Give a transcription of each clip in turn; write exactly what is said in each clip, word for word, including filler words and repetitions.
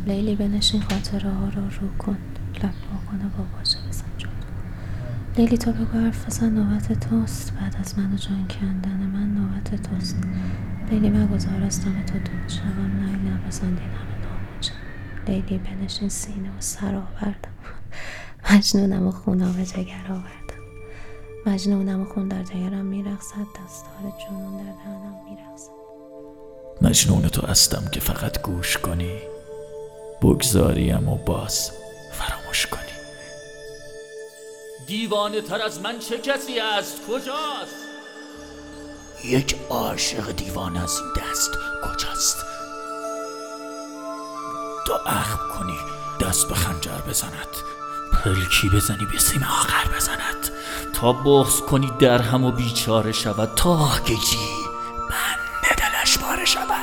لیلی بنشین خاطره ها رو رو کن، لب وا کنه با باشه بزن جلو. لیلی تو بگو حرف بزن، نوبت توست. بعد از من و جان کندن من نوبت توست. لیلی مگذار از دم تو دود شوم، نه نبزن دینم ناموجم. لیلی بنشین سینه و سر آوردم، مجنونم و خونا به جگر آوردم. مجنونم و خون در جگرم میرقصد، دستار جنون در دهنم میرقصد. مجنون تو هستم که فقط گوش کنی، بگذاریم و باز فراموش کنی. دیوانه تر از من چه کسی است؟ کجاست؟ یک عاشق دیوانه از این دست کجاست؟ تا اخم کنی دست به خنجر بزند، پلکی بزنی به سیم آخر بزند، تا بغض کنی در هم و بیچاره شود، تا گیجی بند دلش پاره شود.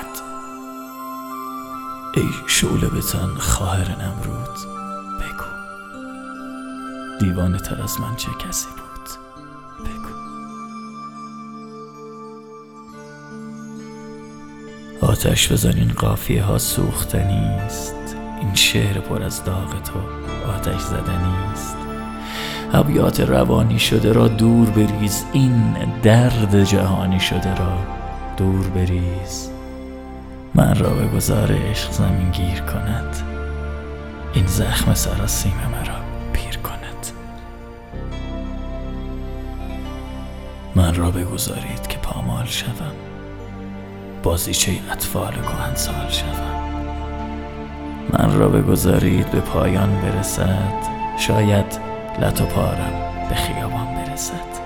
ای شعله به تن خواهر نمرود، بگو دیوانه تر از من چه کسی بود؟ بگو. آتش بزن این قافیه ها سوختنیست، این شعر پر از داغ تو آتش زدنیست. ابیات روانی شده را دور بریز، این درد جهانی شده را دور بریز. من را به گذار عشق زمین گیر کند، این زخم سراسیم مرا پیر کند. من را بگذارید که پامال شوم، بازیچه اطفال کهنسال شوم. من را بگذارید به پایان برسد، شاید لط و پارم به خیابان برسد.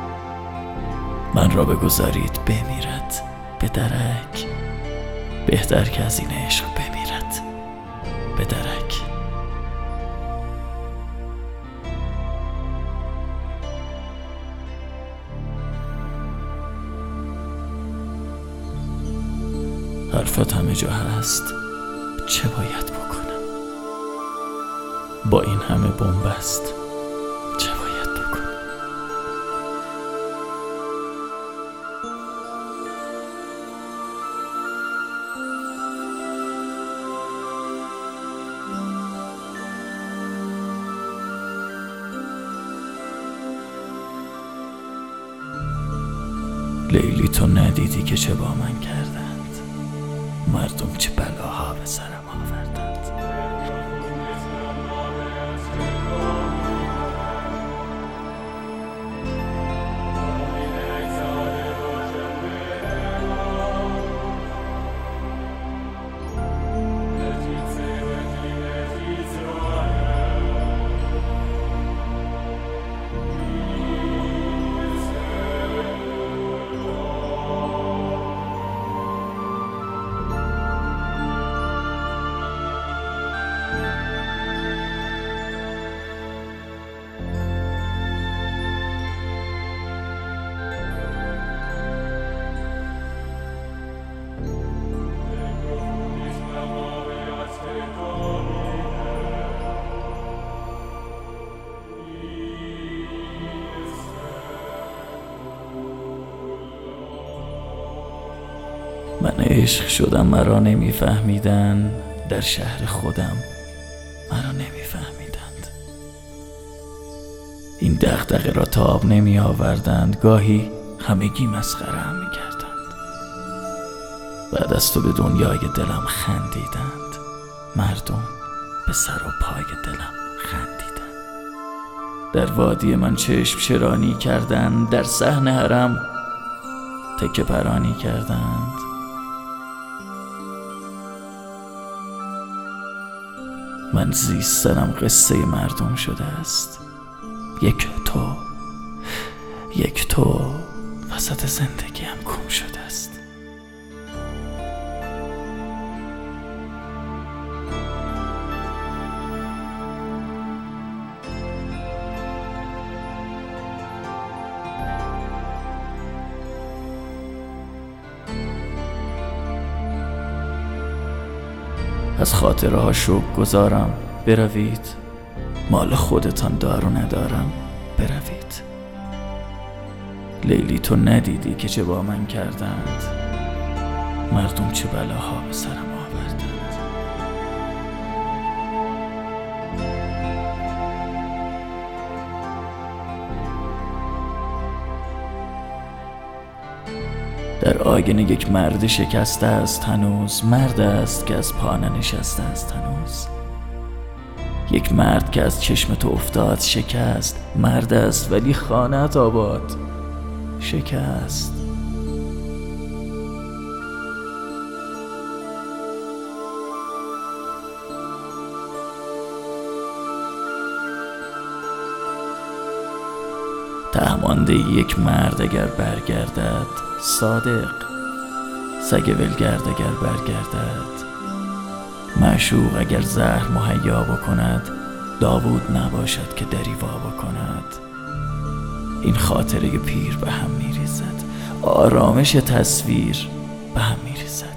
من را بگذارید بمیرد به درک، بهتر که از این عشق بمیرد به درک. حرفت همه جا هست، چه باید بکنم؟ با این همه بنبست چه باید بکنم؟ لیلی تو ندیدی که چه با من کردند، مردم چه بلاها به سرم آوردند. من عشق شدم مرا نمیفهمیدن، در شهر خودم مرا نمیفهمیدند. این دغدغه را تاب نمی آوردند، گاهی همگی مسخره هم می کردند. بعد از تو به دنیای دلم خندیدند، مردم به سر و پای دلم خندیدند. در وادی من چشم چرانی کردند، در صحن حرم تکه پرانی کردند. من زیستنم قصه مردم شده است، یک تو یک تو وسط زندگیم گم شده است. از خاطره ها شوق گذارم بروید، مال خودتان دار و ندارم بروید. لیلی تو ندیدی که چه با من کردند، مردم چه بلاها به سرم آوردند. در آینه یک مرد شکسته است هنوز، مرد است که از پا ننشسته است هنوز. یک مرد که از چشم تو افتاد شکست، مرد است ولی خانه‌ات آباد شکست. تهمانده یک مرد اگر برگردد صادق، سگ ولگرد اگر برگردد معشوق، اگر زهر مهیا بکند داوود نباشد که دری وا بکند. این خاطره پیر به هم میریزد، آرامش تصویر به هم میریزد.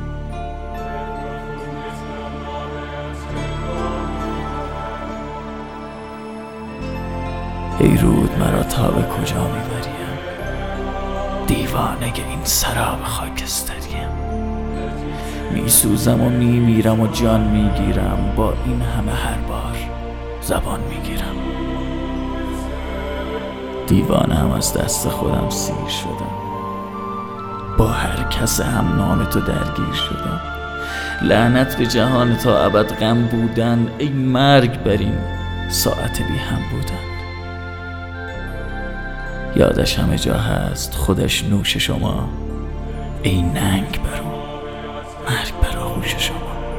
ای رود مرا تا به کجا میبریم، دیوانه این سراب خاکستریم. میسوزم و میمیرم و جان میگیرم، با این همه هر بار زبان میگیرم. دیوانه هم از دست خودم سیر شدم، با هر کس هم نام تو درگیر شدم. لعنت به جهان تا ابد غم بودن، ای مرگ بر این ساعت بی هم بودن. یادش همه جا هست خودش نوش شما، ای ننگ برو مرگ بر آغوش شما.